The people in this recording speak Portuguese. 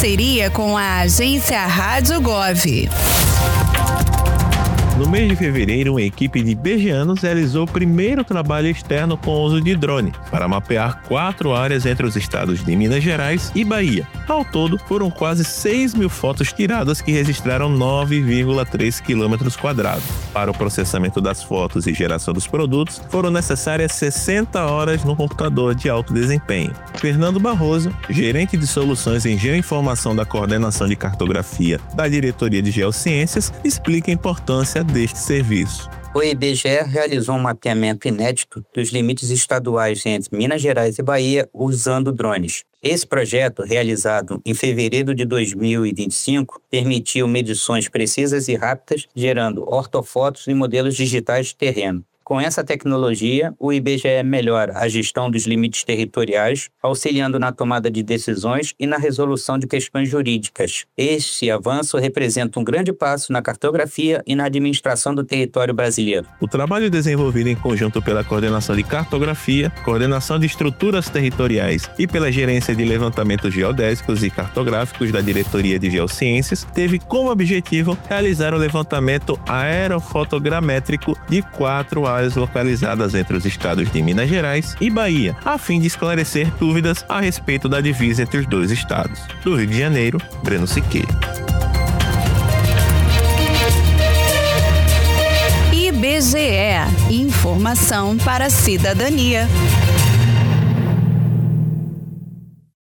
parceria com a agência Rádio Gov. No mês de fevereiro, uma equipe de IBGeanos realizou o primeiro trabalho externo com o uso de drone para mapear 4 áreas entre os estados de Minas Gerais e Bahia. Ao todo, foram quase 6 mil fotos tiradas que registraram 9,3 km². Para o processamento das fotos e geração dos produtos, foram necessárias 60 horas no computador de alto desempenho. Fernando Barroso, gerente de soluções em geoinformação da Coordenação de Cartografia da Diretoria de Geociências, explica a importância deste serviço. O IBGE realizou um mapeamento inédito dos limites estaduais entre Minas Gerais e Bahia usando drones. Esse projeto, realizado em fevereiro de 2025, permitiu medições precisas e rápidas, gerando ortofotos e modelos digitais de terreno. Com essa tecnologia, o IBGE melhora a gestão dos limites territoriais, auxiliando na tomada de decisões e na resolução de questões jurídicas. Este avanço representa um grande passo na cartografia e na administração do território brasileiro. O trabalho desenvolvido em conjunto pela Coordenação de Cartografia, Coordenação de Estruturas Territoriais e pela Gerência de Levantamentos Geodésicos e Cartográficos da Diretoria de Geociências teve como objetivo realizar o levantamento aerofotogramétrico de 4 áreas localizadas entre os estados de Minas Gerais e Bahia, a fim de esclarecer dúvidas a respeito da divisa entre os dois estados. Do Rio de Janeiro, Breno Siqueira. IBGE, informação para a cidadania.